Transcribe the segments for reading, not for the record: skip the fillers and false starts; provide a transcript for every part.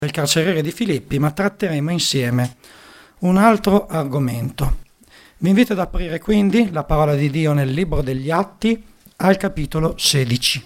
del carceriere di Filippi, ma tratteremo insieme un altro argomento. Vi invito ad aprire quindi la parola di Dio nel libro degli Atti al capitolo 16.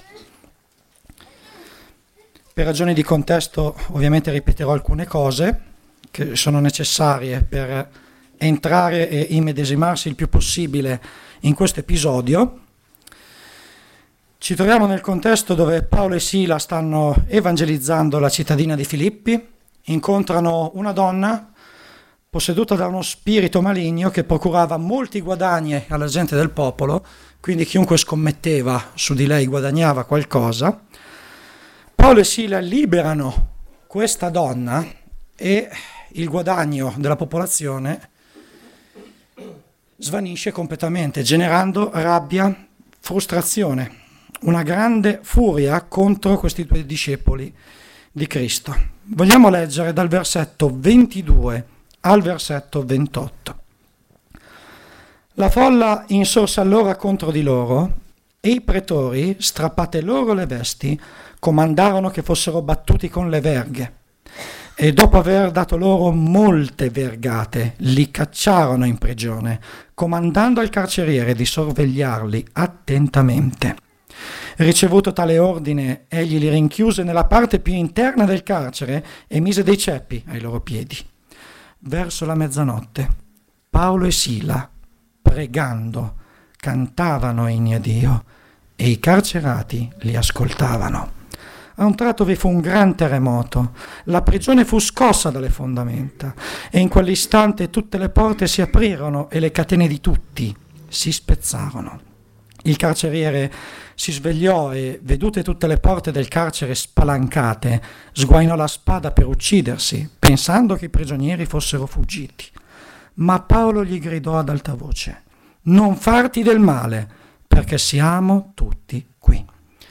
Per ragioni di contesto ovviamente ripeterò alcune cose che sono necessarie per entrare e immedesimarsi il più possibile in questo episodio. Ci troviamo nel contesto dove Paolo e Sila stanno evangelizzando la cittadina di Filippi, incontrano una donna posseduta da uno spirito maligno che procurava molti guadagni alla gente del popolo, quindi chiunque scommetteva su di lei guadagnava qualcosa. Paolo e Sila liberano questa donna e il guadagno della popolazione svanisce completamente, generando rabbia, frustrazione, una grande furia contro questi due discepoli di Cristo. Vogliamo leggere dal versetto 22 al versetto 28. La folla insorse allora contro di loro e i pretori, strappate loro le vesti, comandarono che fossero battuti con le verghe e dopo aver dato loro molte vergate li cacciarono in prigione, comandando al carceriere di sorvegliarli attentamente. Ricevuto tale ordine, egli li rinchiuse nella parte più interna del carcere e mise dei ceppi ai loro piedi. Verso la mezzanotte, Paolo e Sila, pregando, cantavano inni a Dio e i carcerati li ascoltavano. A un tratto vi fu un gran terremoto, la prigione fu scossa dalle fondamenta e in quell'istante tutte le porte si aprirono e le catene di tutti si spezzarono. Il carceriere si svegliò e, vedute tutte le porte del carcere spalancate, sguainò la spada per uccidersi, pensando che i prigionieri fossero fuggiti. Ma Paolo gli gridò ad alta voce: «Non farti del male, perché siamo tutti qui».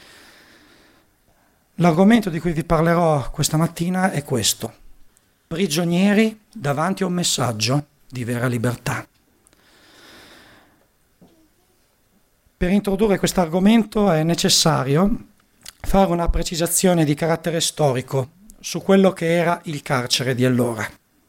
L'argomento di cui vi parlerò questa mattina è questo: prigionieri davanti a un messaggio di vera libertà. Per introdurre questo argomento è necessario fare una precisazione di carattere storico su quello che era il carcere di allora.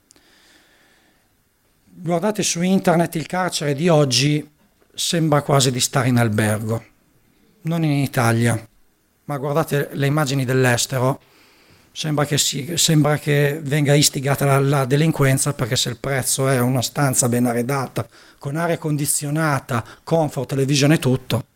Guardate su internet, il carcere di oggi sembra quasi di stare in albergo, non in Italia, ma guardate le immagini dell'estero, sembra che venga istigata la delinquenza, perché se il prezzo è una stanza ben arredata, con aria condizionata, comfort, televisione e tutto.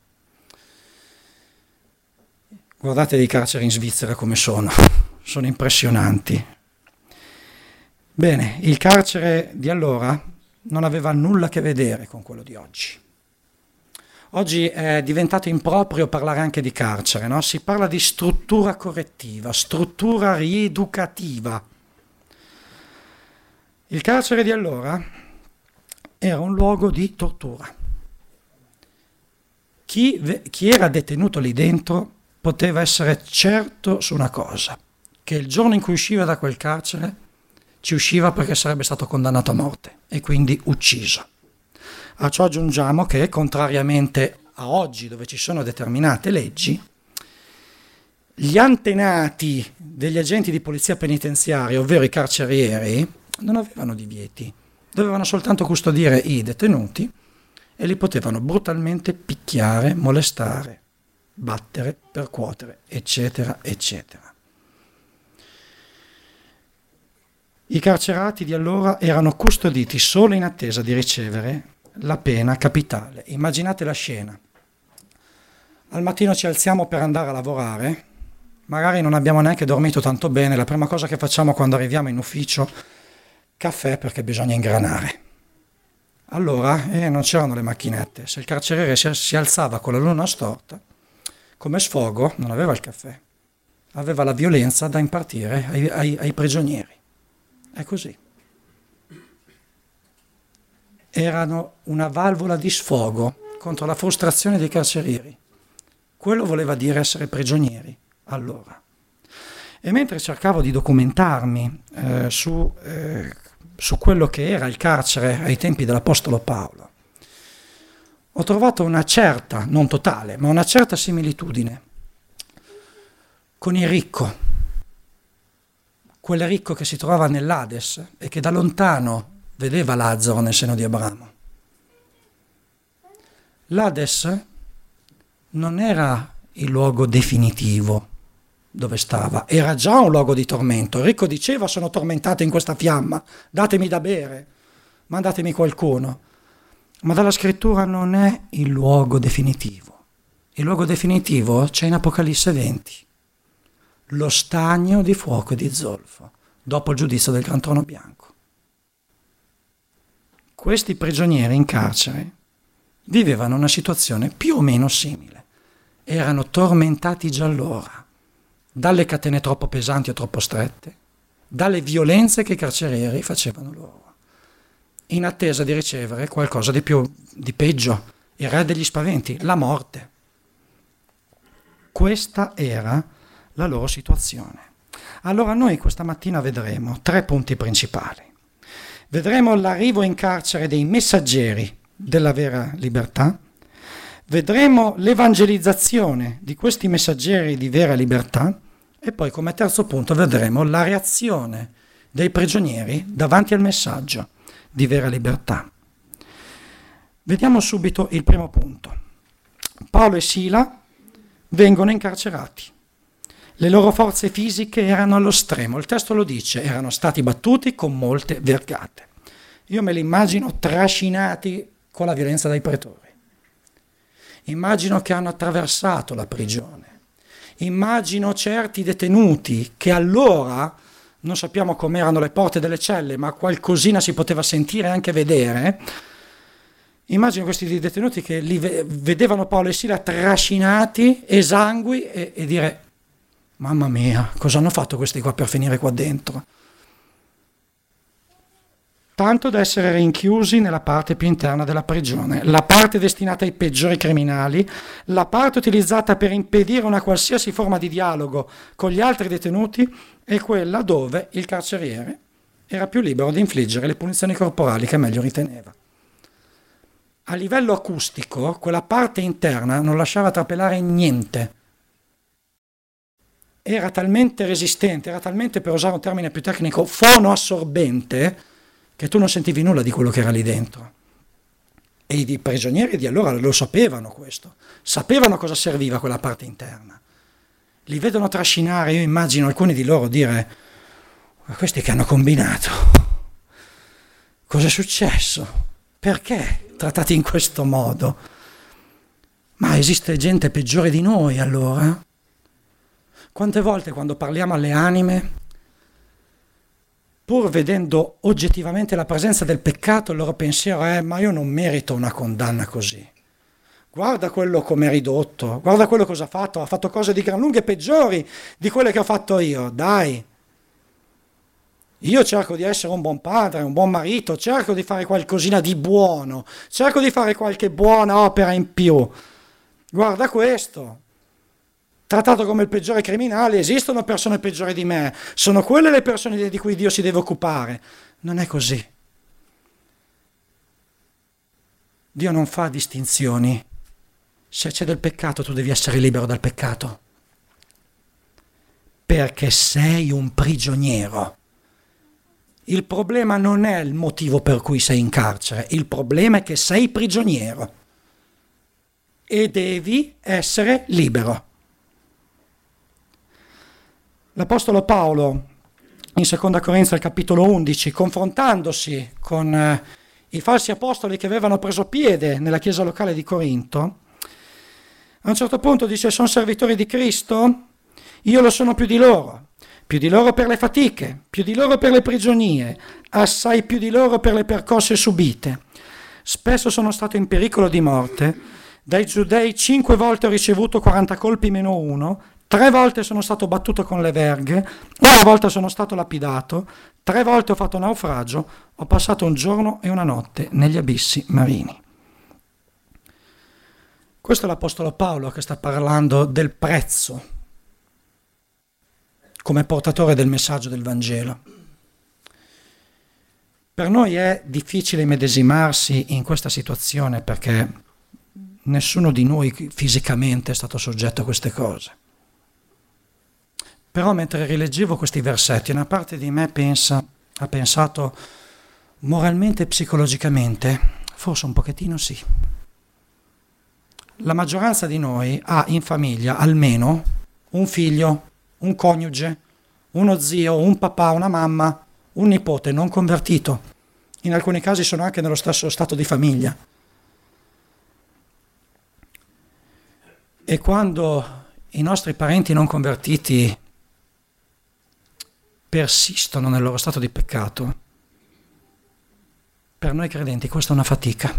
Guardate i carceri in Svizzera come sono impressionanti. Bene, il carcere di allora non aveva nulla a che vedere con quello di oggi. Oggi è diventato improprio parlare anche di carcere, no? Si parla di struttura correttiva, struttura rieducativa. Il carcere di allora era un luogo di tortura. Chi era detenuto lì dentro poteva essere certo su una cosa: che il giorno in cui usciva da quel carcere ci usciva perché sarebbe stato condannato a morte e quindi ucciso. A ciò aggiungiamo che, contrariamente a oggi dove ci sono determinate leggi, gli antenati degli agenti di polizia penitenziaria, ovvero i carcerieri, non avevano divieti, dovevano soltanto custodire i detenuti e li potevano brutalmente picchiare, molestare, battere, percuotere, eccetera, eccetera. I carcerati di allora erano custoditi solo in attesa di ricevere la pena capitale. Immaginate la scena. Al mattino ci alziamo per andare a lavorare, magari non abbiamo neanche dormito tanto bene, la prima cosa che facciamo quando arriviamo in ufficio: caffè, perché bisogna ingranare. Allora, non c'erano le macchinette, se il carceriere si alzava con la luna storta, come sfogo non aveva il caffè, aveva la violenza da impartire ai prigionieri. È così. Erano una valvola di sfogo contro la frustrazione dei carcerieri. Quello voleva dire essere prigionieri allora. E mentre cercavo di documentarmi su quello che era il carcere ai tempi dell'Apostolo Paolo, ho trovato una certa, non totale, ma una certa similitudine con il ricco, quel ricco che si trovava nell'Ades e che da lontano vedeva Lazzaro nel seno di Abramo. L'Ades non era il luogo definitivo dove stava, era già un luogo di tormento. Il ricco diceva: sono tormentato in questa fiamma, datemi da bere, mandatemi qualcuno. Ma dalla scrittura non è il luogo definitivo. Il luogo definitivo c'è in Apocalisse 20, lo stagno di fuoco e di zolfo, dopo il giudizio del gran trono bianco. Questi prigionieri in carcere vivevano una situazione più o meno simile. Erano tormentati già allora dalle catene troppo pesanti o troppo strette, dalle violenze che i carcerieri facevano loro, in attesa di ricevere qualcosa di peggio, il re degli spaventi, la morte. Questa era la loro situazione. Allora noi questa mattina vedremo 3 punti principali. Vedremo l'arrivo in carcere dei messaggeri della vera libertà, vedremo l'evangelizzazione di questi messaggeri di vera libertà e poi come terzo punto vedremo la reazione dei prigionieri davanti al messaggio di vera libertà. Vediamo subito il primo punto. Paolo e Sila vengono incarcerati. Le loro forze fisiche erano allo stremo, il testo lo dice, erano stati battuti con molte vergate. Io me li immagino trascinati con la violenza dai pretori. Immagino che hanno attraversato la prigione. Immagino certi detenuti che allora, non sappiamo com'erano le porte delle celle, ma qualcosina si poteva sentire e anche vedere. Immagino questi detenuti che li vedevano Paolo e Sila trascinati, esangui e dire: mamma mia, cosa hanno fatto questi qua per finire qua dentro? Tanto da essere rinchiusi nella parte più interna della prigione, la parte destinata ai peggiori criminali, la parte utilizzata per impedire una qualsiasi forma di dialogo con gli altri detenuti e quella dove il carceriere era più libero di infliggere le punizioni corporali che meglio riteneva. A livello acustico, quella parte interna non lasciava trapelare niente. Era talmente resistente, era talmente, per usare un termine più tecnico, fonoassorbente, che tu non sentivi nulla di quello che era lì dentro. E i prigionieri di allora lo sapevano questo, sapevano cosa serviva quella parte interna. Li vedono trascinare, io immagino alcuni di loro dire: ma questi che hanno combinato? Cosa è successo? Perché trattati in questo modo? Ma esiste gente peggiore di noi allora? Quante volte quando parliamo alle anime, pur vedendo oggettivamente la presenza del peccato, il loro pensiero è: ma io non merito una condanna così. Guarda quello come è ridotto, guarda quello cosa ha fatto cose di gran lunghe peggiori di quelle che ho fatto io. Dai, io cerco di essere un buon padre, un buon marito, cerco di fare qualcosina di buono, cerco di fare qualche buona opera in più. Guarda questo. Trattato come il peggiore criminale, esistono persone peggiori di me, sono quelle le persone di cui Dio si deve occupare. Non è così. Dio non fa distinzioni. Se c'è del peccato, tu devi essere libero dal peccato. Perché sei un prigioniero. Il problema non è il motivo per cui sei in carcere, il problema è che sei prigioniero e devi essere libero. L'Apostolo Paolo, in 2 Corinzi al capitolo 11, confrontandosi con i falsi apostoli che avevano preso piede nella chiesa locale di Corinto, a un certo punto dice: sono servitori di Cristo? Io lo sono più di loro per le fatiche, più di loro per le prigionie, assai più di loro per le percosse subite. Spesso sono stato in pericolo di morte, dai giudei 5 volte ho ricevuto 40 colpi meno uno, 3 volte sono stato battuto con le verghe, 1 volta sono stato lapidato, 3 volte ho fatto naufragio, ho passato un giorno e una notte negli abissi marini. Questo è l'Apostolo Paolo che sta parlando del prezzo come portatore del messaggio del Vangelo. Per noi è difficile immedesimarsi in questa situazione perché nessuno di noi fisicamente è stato soggetto a queste cose. Però mentre rileggevo questi versetti, una parte di me ha pensato moralmente e psicologicamente, forse un pochettino sì. La maggioranza di noi ha in famiglia almeno un figlio, un coniuge, uno zio, un papà, una mamma, un nipote non convertito. In alcuni casi sono anche nello stesso stato di famiglia. E quando i nostri parenti non convertiti persistono nel loro stato di peccato, per noi credenti questa è una fatica.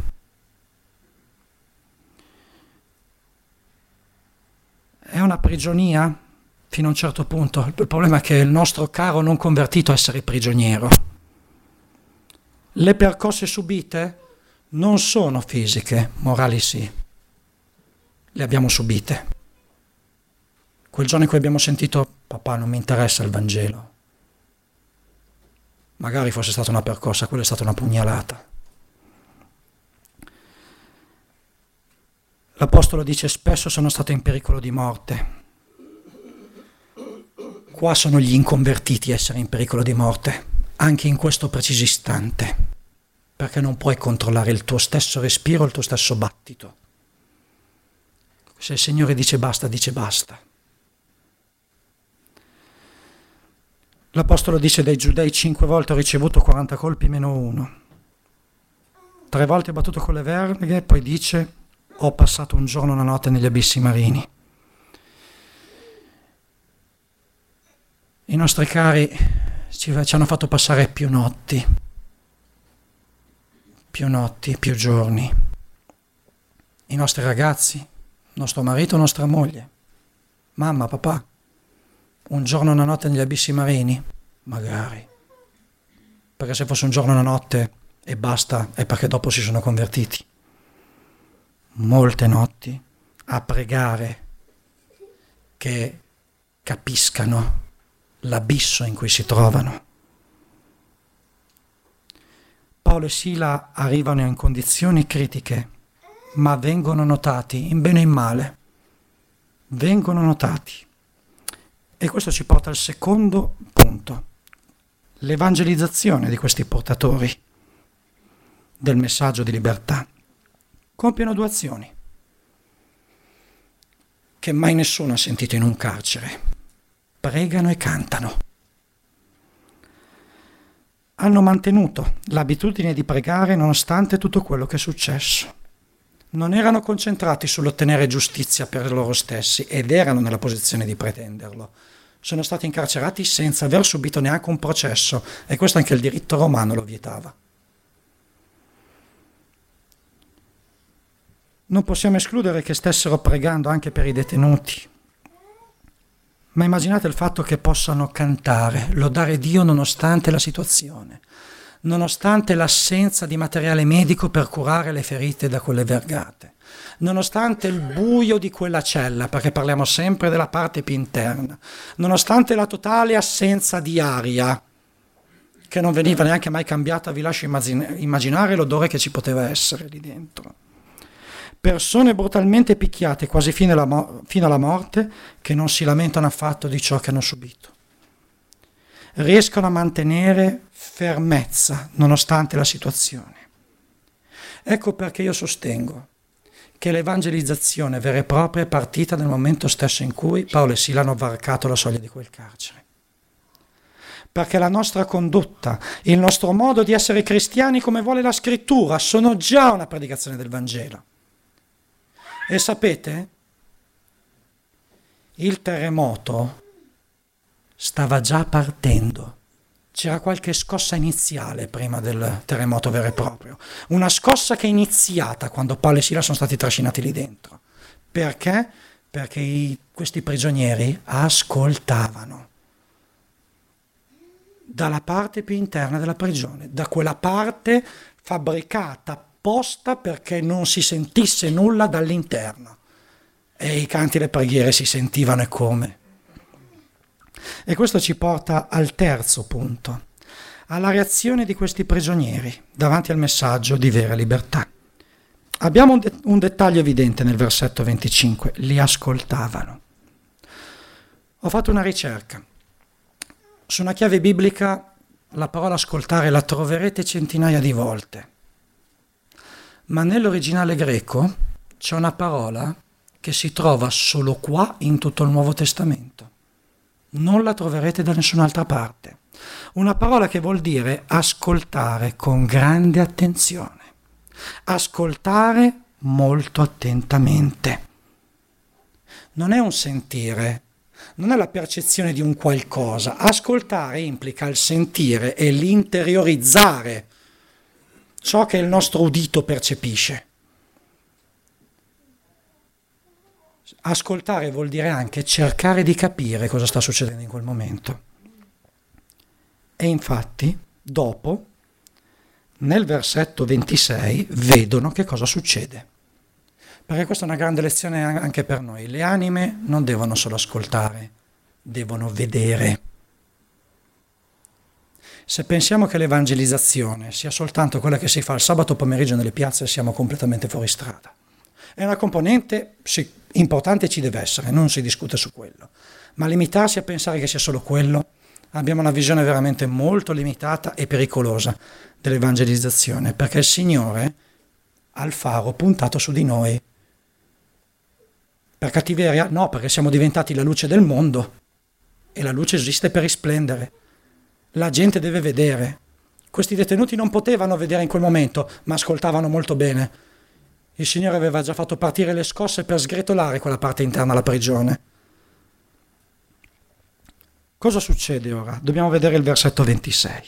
È una prigionia fino a un certo punto. Il problema è che il nostro caro non convertito è essere prigioniero. Le percosse subite non sono fisiche, morali sì. Le abbiamo subite. Quel giorno in cui abbiamo sentito papà non mi interessa il Vangelo. Magari fosse stata una percossa, quella è stata una pugnalata. L'Apostolo dice spesso sono stato in pericolo di morte. Qua sono gli inconvertiti a essere in pericolo di morte, anche in questo preciso istante, perché non puoi controllare il tuo stesso respiro, il tuo stesso battito. Se il Signore dice basta, dice basta. L'Apostolo dice dei Giudei 5 volte ho ricevuto 40 colpi meno uno. 3 volte battuto con le verghe, poi dice ho passato un giorno e una notte negli abissi marini. I nostri cari ci hanno fatto passare più notti, più giorni. I nostri ragazzi, nostro marito, nostra moglie, mamma, papà. Un giorno e una notte negli abissi marini? Magari. Perché se fosse un giorno e una notte e basta, è perché dopo si sono convertiti. Molte notti a pregare che capiscano l'abisso in cui si trovano. Paolo e Sila arrivano in condizioni critiche, ma vengono notati, in bene e in male. Vengono notati. E questo ci porta al secondo punto, l'evangelizzazione di questi portatori del messaggio di libertà. Compiono 2 azioni che mai nessuno ha sentito in un carcere. Pregano e cantano. Hanno mantenuto l'abitudine di pregare nonostante tutto quello che è successo. Non erano concentrati sull'ottenere giustizia per loro stessi ed erano nella posizione di pretenderlo. Sono stati incarcerati senza aver subito neanche un processo e questo anche il diritto romano lo vietava. Non possiamo escludere che stessero pregando anche per i detenuti, ma immaginate il fatto che possano cantare, lodare Dio nonostante la situazione, nonostante l'assenza di materiale medico per curare le ferite da quelle vergate, nonostante il buio di quella cella, perché parliamo sempre della parte più interna, nonostante la totale assenza di aria, che non veniva neanche mai cambiata, vi lascio immaginare l'odore che ci poteva essere lì dentro. Persone brutalmente picchiate quasi fino alla morte, che non si lamentano affatto di ciò che hanno subito. Riescono a mantenere fermezza nonostante la situazione. Ecco perché io sostengo che l'evangelizzazione vera e propria è partita nel momento stesso in cui Paolo e Sila hanno varcato la soglia di quel carcere. Perché la nostra condotta, il nostro modo di essere cristiani come vuole la scrittura, sono già una predicazione del Vangelo. E sapete, il terremoto stava già partendo. C'era qualche scossa iniziale prima del terremoto vero e proprio. Una scossa che è iniziata quando Paolo e Sila sono stati trascinati lì dentro. Perché? Perché questi prigionieri ascoltavano. Dalla parte più interna della prigione, da quella parte fabbricata apposta perché non si sentisse nulla dall'interno. E i canti e le preghiere si sentivano e come. E questo ci porta al terzo punto, alla reazione di questi prigionieri davanti al messaggio di vera libertà. Abbiamo un dettaglio evidente nel versetto 25, li ascoltavano. Ho fatto una ricerca. Su una chiave biblica la parola ascoltare la troverete centinaia di volte, ma nell'originale greco c'è una parola che si trova solo qua in tutto il Nuovo Testamento. Non la troverete da nessun'altra parte. Una parola che vuol dire ascoltare con grande attenzione, ascoltare molto attentamente. Non è un sentire, non è la percezione di un qualcosa. Ascoltare implica il sentire e l'interiorizzare ciò che il nostro udito percepisce. Ascoltare vuol dire anche cercare di capire cosa sta succedendo in quel momento. E infatti, dopo, nel versetto 26, vedono che cosa succede. Perché questa è una grande lezione anche per noi. Le anime non devono solo ascoltare, devono vedere. Se pensiamo che l'evangelizzazione sia soltanto quella che si fa il sabato pomeriggio nelle piazze, siamo completamente fuori strada. È una componente, sì, importante, ci deve essere, non si discute su quello. Ma limitarsi a pensare che sia solo quello, abbiamo una visione veramente molto limitata e pericolosa dell'evangelizzazione, perché il Signore ha il faro puntato su di noi. Per cattiveria? No, perché siamo diventati la luce del mondo e la luce esiste per risplendere. La gente deve vedere. Questi detenuti non potevano vedere in quel momento, ma ascoltavano molto bene. Il Signore aveva già fatto partire le scosse per sgretolare quella parte interna della prigione. Cosa succede ora? Dobbiamo vedere il versetto 26.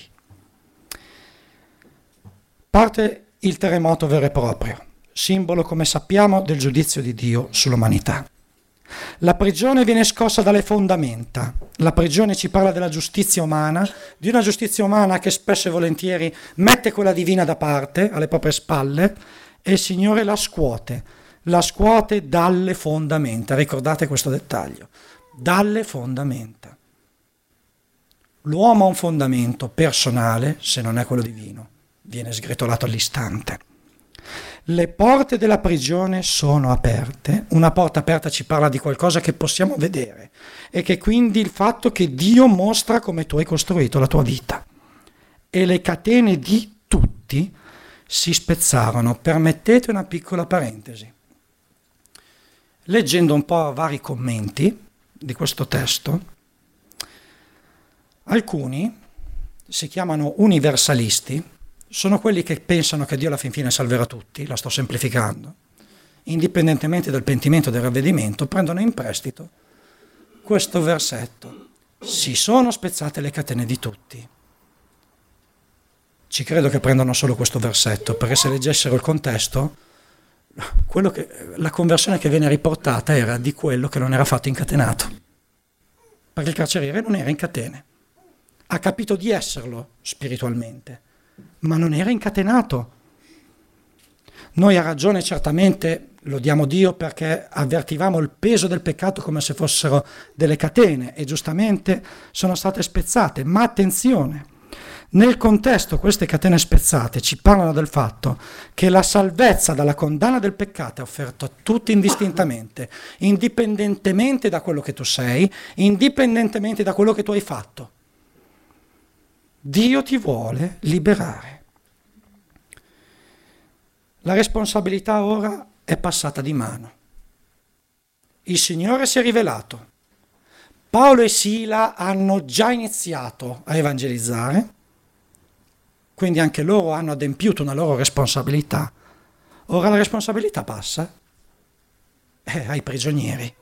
Parte il terremoto vero e proprio, simbolo, come sappiamo, del giudizio di Dio sull'umanità. La prigione viene scossa dalle fondamenta. La prigione ci parla della giustizia umana, di una giustizia umana che spesso e volentieri mette quella divina da parte, alle proprie spalle, e il Signore la scuote dalle fondamenta. Ricordate questo dettaglio, dalle fondamenta. L'uomo ha un fondamento personale, se non è quello divino, viene sgretolato all'istante. Le porte della prigione sono aperte. Una porta aperta ci parla di qualcosa che possiamo vedere e che quindi il fatto che Dio mostra come tu hai costruito la tua vita. E le catene di tutti si spezzarono. Permettete una piccola parentesi. Leggendo un po' vari commenti di questo testo, alcuni si chiamano universalisti, sono quelli che pensano che Dio alla fin fine salverà tutti, la sto semplificando, indipendentemente dal pentimento e del ravvedimento, prendono in prestito questo versetto. Si sono spezzate le catene di tutti. Ci credo che prendano solo questo versetto, perché se leggessero il contesto, la conversione che viene riportata era di quello che non era fatto incatenato, perché il carceriere non era in catene. Ha capito di esserlo spiritualmente, ma non era incatenato. Noi a ragione certamente lodiamo Dio perché avvertivamo il peso del peccato come se fossero delle catene e giustamente sono state spezzate, ma attenzione, nel contesto queste catene spezzate ci parlano del fatto che la salvezza dalla condanna del peccato è offerta a tutti indistintamente, indipendentemente da quello che tu sei, indipendentemente da quello che tu hai fatto. Dio ti vuole liberare. La responsabilità ora è passata di mano. Il Signore si è rivelato. Paolo e Sila hanno già iniziato a evangelizzare, quindi anche loro hanno adempiuto una loro responsabilità. Ora la responsabilità passa ai prigionieri.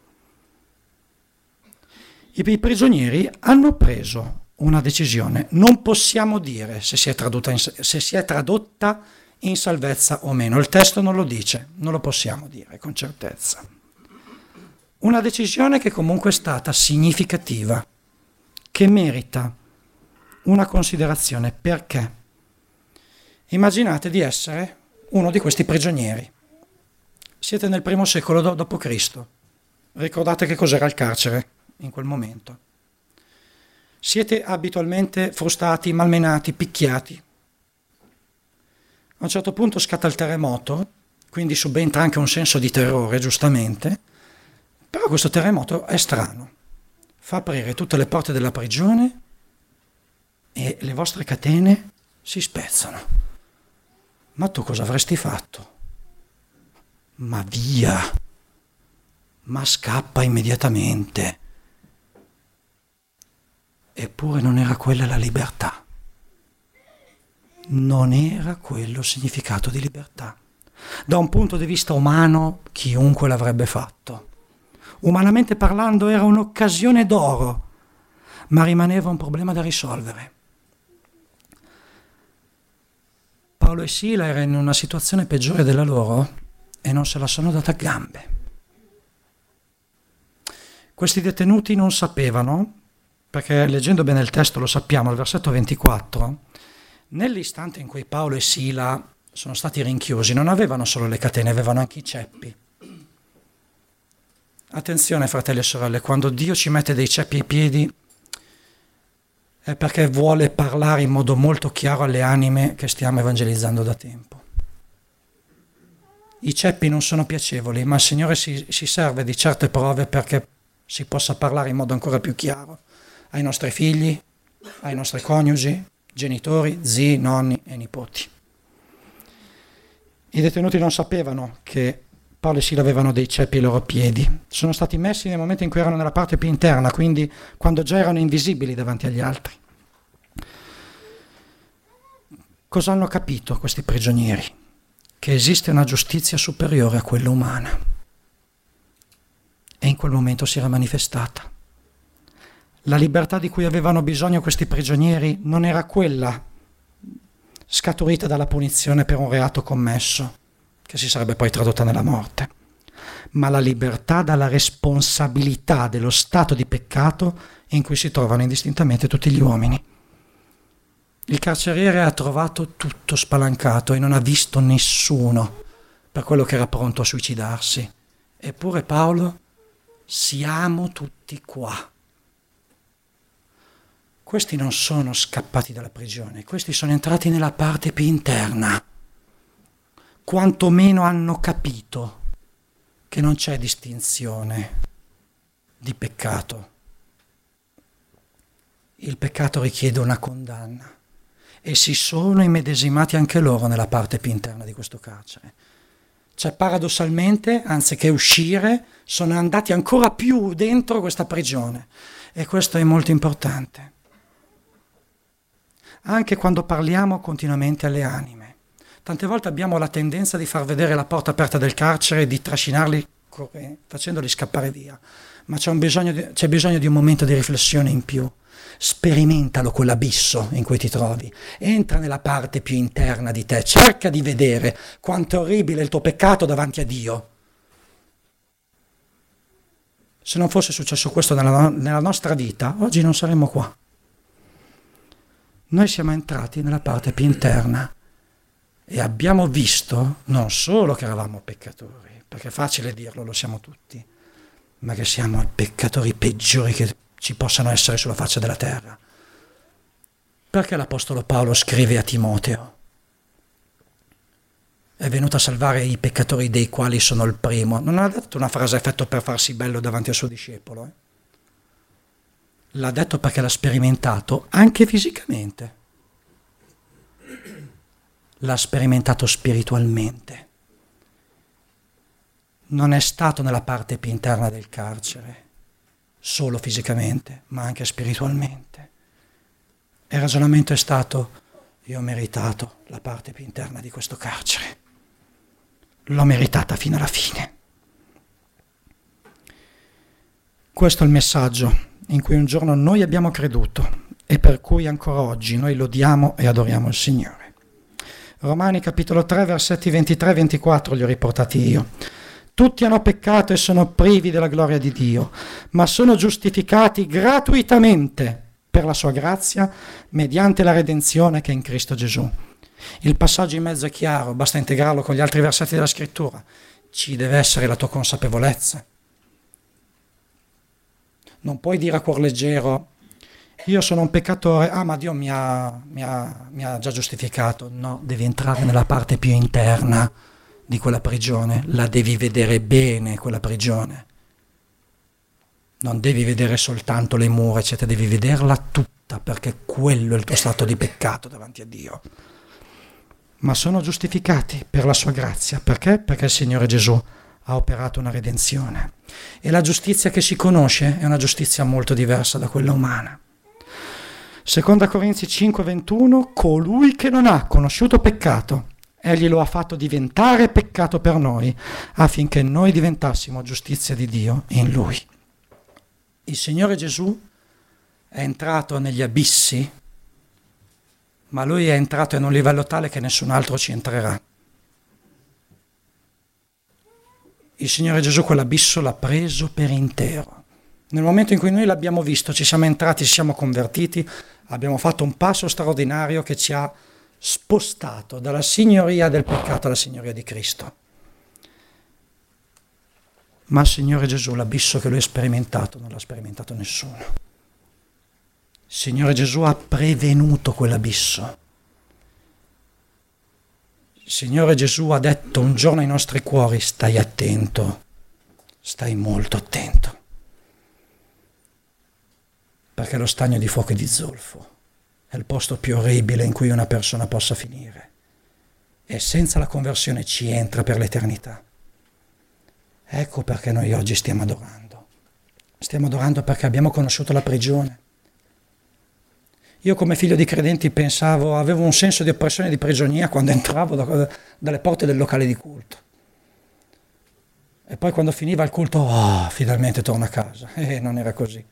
I prigionieri hanno preso una decisione. Non possiamo dire se si è tradotta in salvezza o meno. Il testo non lo dice, non lo possiamo dire con certezza. Una decisione che comunque è stata significativa, che merita una considerazione. Perché? Immaginate di essere uno di questi prigionieri. Siete nel primo secolo d.C. Ricordate che cos'era il carcere in quel momento. Siete abitualmente frustati, malmenati, picchiati. A un certo punto scatta il terremoto, quindi subentra anche un senso di terrore, giustamente, però questo terremoto è strano. fa aprire tutte le porte della prigione e le vostre catene si spezzano. Ma tu cosa avresti fatto? Ma via! Ma scappa immediatamente. Eppure non era quella la libertà. Non era quello il significato di libertà. Da un punto di vista umano, chiunque l'avrebbe fatto. Umanamente parlando era un'occasione d'oro, ma rimaneva un problema da risolvere. Paolo e Sila erano in una situazione peggiore della loro e non se la sono data a gambe. Questi detenuti non sapevano, perché leggendo bene il testo lo sappiamo, al versetto 24, nell'istante in cui Paolo e Sila sono stati rinchiusi, non avevano solo le catene, avevano anche i ceppi. Attenzione, fratelli e sorelle, quando Dio ci mette dei ceppi ai piedi è perché vuole parlare in modo molto chiaro alle anime che stiamo evangelizzando da tempo. I ceppi non sono piacevoli, ma il Signore si serve di certe prove perché si possa parlare in modo ancora più chiaro ai nostri figli, ai nostri coniugi, genitori, zii, nonni e nipoti. I detenuti non sapevano che Paolo e Sila avevano dei ceppi ai loro piedi. Sono stati messi nel momento in cui erano nella parte più interna, quindi quando già erano invisibili davanti agli altri. Cosa hanno capito questi prigionieri? Che esiste una giustizia superiore a quella umana. E in quel momento si era manifestata. La libertà di cui avevano bisogno questi prigionieri non era quella scaturita dalla punizione per un reato commesso, che si sarebbe poi tradotta nella morte, ma la libertà dalla responsabilità dello stato di peccato in cui si trovano indistintamente tutti gli uomini. Il carceriere ha trovato tutto spalancato e non ha visto nessuno per quello che era pronto a suicidarsi. Eppure Paolo, siamo tutti qua. Questi non sono scappati dalla prigione, questi sono entrati nella parte più interna. Quantomeno hanno capito che non c'è distinzione di peccato. Il peccato richiede una condanna e si sono immedesimati anche loro nella parte più interna di questo carcere. Cioè paradossalmente, anziché uscire, sono andati ancora più dentro questa prigione e questo è molto importante. Anche quando parliamo continuamente alle anime. Tante volte abbiamo la tendenza di far vedere la porta aperta del carcere e di trascinarli facendoli scappare via. Ma c'è bisogno di un momento di riflessione in più. Sperimentalo quell'abisso in cui ti trovi. Entra nella parte più interna di te. Cerca di vedere quanto è orribile il tuo peccato davanti a Dio. Se non fosse successo questo nella nostra vita, oggi non saremmo qua. Noi siamo entrati nella parte più interna e abbiamo visto non solo che eravamo peccatori, perché è facile dirlo, lo siamo tutti, ma che siamo i peccatori peggiori che ci possano essere sulla faccia della terra. Perché l'Apostolo Paolo scrive a Timoteo? È venuto a salvare i peccatori dei quali sono il primo. Non ha detto una frase a effetto per farsi bello davanti al suo discepolo, L'ha detto perché l'ha sperimentato anche fisicamente. L'ha sperimentato spiritualmente. Non è stato nella parte più interna del carcere, solo fisicamente, ma anche spiritualmente. Il ragionamento è stato: io ho meritato la parte più interna di questo carcere. L'ho meritata fino alla fine. Questo è il messaggio in cui un giorno noi abbiamo creduto e per cui ancora oggi noi lodiamo e adoriamo il Signore. Romani capitolo 3 versetti 23 e 24 li ho riportati io. Tutti hanno peccato e sono privi della gloria di Dio, ma sono giustificati gratuitamente per la sua grazia mediante la redenzione che è in Cristo Gesù. Il passaggio in mezzo è chiaro, basta integrarlo con gli altri versetti della Scrittura. Ci deve essere la tua consapevolezza. Non puoi dire a cuor leggero: io sono un peccatore, ma Dio mi ha già giustificato. No, devi entrare nella parte più interna di quella prigione, la devi vedere bene quella prigione. Non devi vedere soltanto le mura, eccetera, devi vederla tutta, perché quello è il tuo stato di peccato davanti a Dio. Ma sono giustificati per la sua grazia. Perché? Perché il Signore Gesù ha operato una redenzione. E la giustizia che si conosce è una giustizia molto diversa da quella umana. Seconda Corinzi 5:21, colui che non ha conosciuto peccato, egli lo ha fatto diventare peccato per noi, affinché noi diventassimo giustizia di Dio in lui. Il Signore Gesù è entrato negli abissi, ma lui è entrato in un livello tale che nessun altro ci entrerà. Il Signore Gesù quell'abisso l'ha preso per intero. Nel momento in cui noi l'abbiamo visto, ci siamo entrati, ci siamo convertiti, abbiamo fatto un passo straordinario che ci ha spostato dalla signoria del peccato alla signoria di Cristo. Ma il Signore Gesù, l'abisso che lui ha sperimentato, non l'ha sperimentato nessuno. Il Signore Gesù ha prevenuto quell'abisso. Il Signore Gesù ha detto un giorno ai nostri cuori: stai attento, stai molto attento, perché lo stagno di fuoco e di zolfo è il posto più orribile in cui una persona possa finire, e senza la conversione ci entra per l'eternità. Ecco perché noi oggi stiamo adorando. Stiamo adorando perché abbiamo conosciuto la prigione. Io come figlio di credenti avevo un senso di oppressione e di prigionia quando entravo dalle porte del locale di culto. E poi quando finiva il culto, finalmente torno a casa. Non era così.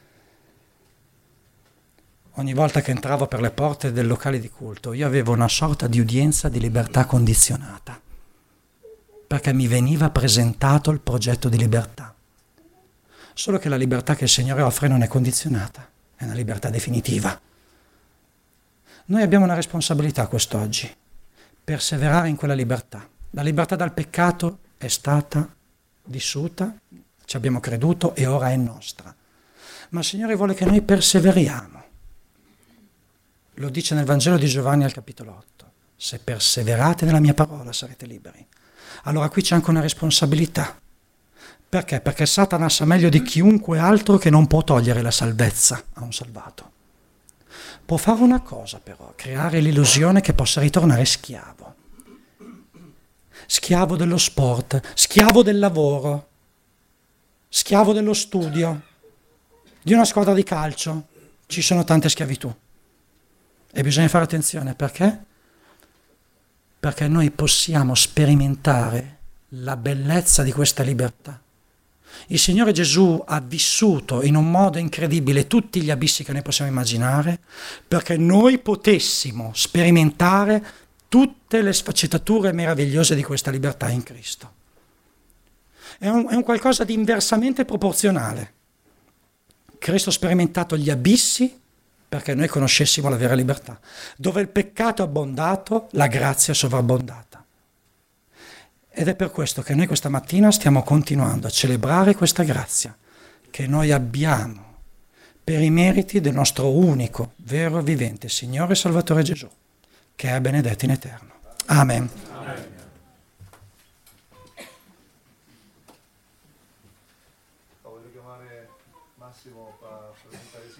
Ogni volta che entravo per le porte del locale di culto, io avevo una sorta di udienza di libertà condizionata, perché mi veniva presentato il progetto di libertà. Solo che la libertà che il Signore offre non è condizionata, è una libertà definitiva. Noi abbiamo una responsabilità quest'oggi, perseverare in quella libertà. La libertà dal peccato è stata vissuta, ci abbiamo creduto e ora è nostra. Ma il Signore vuole che noi perseveriamo. Lo dice nel Vangelo di Giovanni al capitolo 8. Se perseverate nella mia parola sarete liberi. Allora qui c'è anche una responsabilità. Perché? Perché Satana sa meglio di chiunque altro che non può togliere la salvezza a un salvato. Può fare una cosa però, creare l'illusione che possa ritornare schiavo. Schiavo dello sport, schiavo del lavoro, schiavo dello studio, di una squadra di calcio. Ci sono tante schiavitù. E bisogna fare attenzione, perché? Perché noi possiamo sperimentare la bellezza di questa libertà. Il Signore Gesù ha vissuto in un modo incredibile tutti gli abissi che noi possiamo immaginare, perché noi potessimo sperimentare tutte le sfaccettature meravigliose di questa libertà in Cristo. È un qualcosa di inversamente proporzionale. Cristo ha sperimentato gli abissi perché noi conoscessimo la vera libertà. Dove il peccato è abbondato, la grazia è sovrabbondata. Ed è per questo che noi questa mattina stiamo continuando a celebrare questa grazia che noi abbiamo per i meriti del nostro unico, vero e vivente Signore e Salvatore Gesù, che è benedetto in eterno. Amen. Amen. Voglio chiamare Massimo per presentare